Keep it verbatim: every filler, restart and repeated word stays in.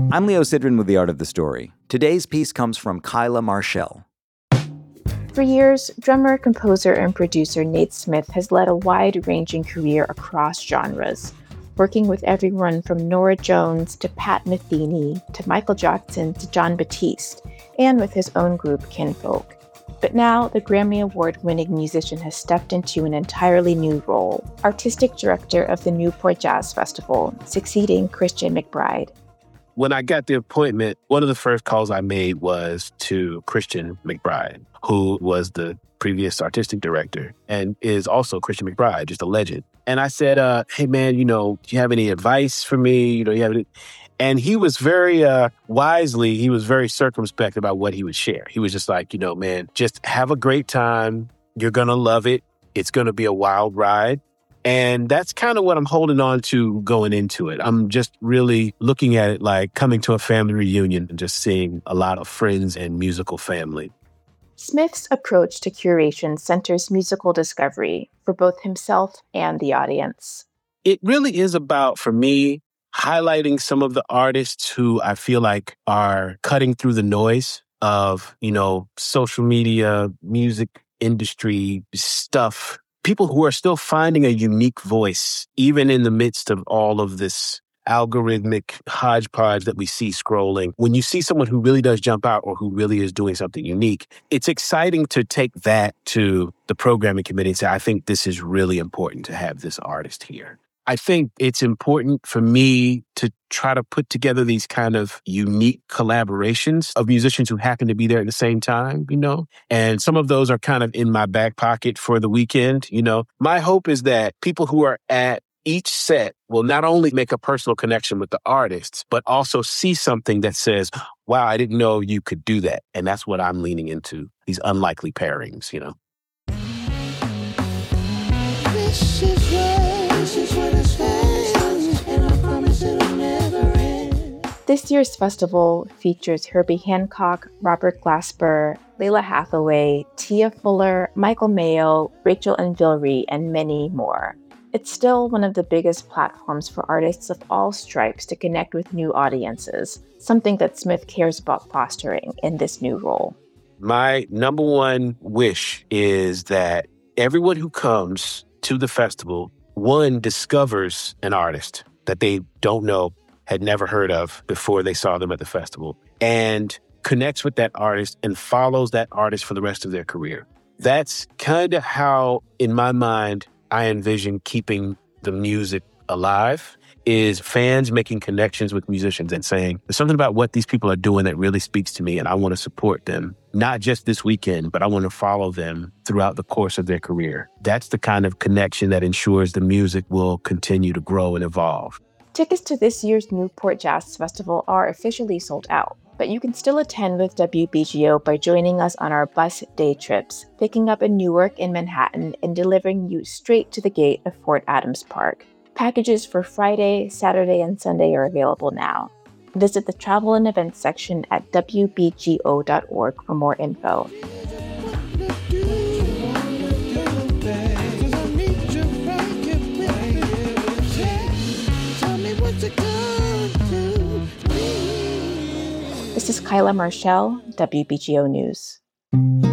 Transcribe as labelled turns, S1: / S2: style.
S1: I'm Leo Sidran with The Art of the Story. Today's piece comes from Kyla Marshall.
S2: For years, drummer, composer, and producer Nate Smith has led a wide-ranging career across genres, working with everyone from Norah Jones to Pat Metheny to Michael Jackson to Jon Batiste, and with his own group Kinfolk. But now, the Grammy Award-winning musician has stepped into an entirely new role, artistic director of the Newport Jazz Festival, succeeding Christian McBride.
S3: When I got the appointment, one of the first calls I made was to Christian McBride, who was the previous artistic director and is also Christian McBride, just a legend. And I said, uh, hey, man, you know, do you have any advice for me? You know, you have any? And he was very uh, wisely, he was very circumspect about what he would share. He was just like, you know, man, just have a great time. You're going to love it. It's going to be a wild ride. And that's kind of what I'm holding on to going into it. I'm just really looking at it like coming to a family reunion and just seeing a lot of friends and musical family.
S2: Smith's approach to curation centers musical discovery for both himself and the audience.
S3: It really is about, for me, highlighting some of the artists who I feel like are cutting through the noise of, you know, social media, music industry stuff. People who are still finding a unique voice, even in the midst of all of this algorithmic hodgepodge that we see scrolling. When you see someone who really does jump out or who really is doing something unique, it's exciting to take that to the programming committee and say, I think this is really important to have this artist here. I think it's important for me to try to put together these kind of unique collaborations of musicians who happen to be there at the same time, you know? And some of those are kind of in my back pocket for the weekend, you know? My hope is that people who are at each set will not only make a personal connection with the artists, but also see something that says, wow, I didn't know you could do that. And that's what I'm leaning into, these unlikely pairings, you know?
S4: This is where, this is where this ends, and I promise it'll never end.
S2: This year's festival features Herbie Hancock, Robert Glasper, Lalah Hathaway, Tia Fuller, Michael Mayo, Rachel Anvilre, and many more. It's still one of the biggest platforms for artists of all stripes to connect with new audiences, something that Smith cares about fostering in this new role.
S3: My number one wish is that everyone who comes to the festival, one, discovers an artist that they don't know, had never heard of before they saw them at the festival, and connects with that artist and follows that artist for the rest of their career. That's kind of how, in my mind, I envision keeping the music alive, is fans making connections with musicians and saying, there's something about what these people are doing that really speaks to me and I want to support them. Not just this weekend, but I want to follow them throughout the course of their career. That's the kind of connection that ensures the music will continue to grow and evolve.
S2: Tickets to this year's Newport Jazz Festival are officially sold out, but you can still attend with W B G O by joining us on our bus day trips, picking up in Newark and Manhattan and delivering you straight to the gate of Fort Adams Park. Packages for Friday, Saturday, and Sunday are available now. Visit the travel and events section at w b g o dot org for more info. This is Kyla Marshall, W B G O News.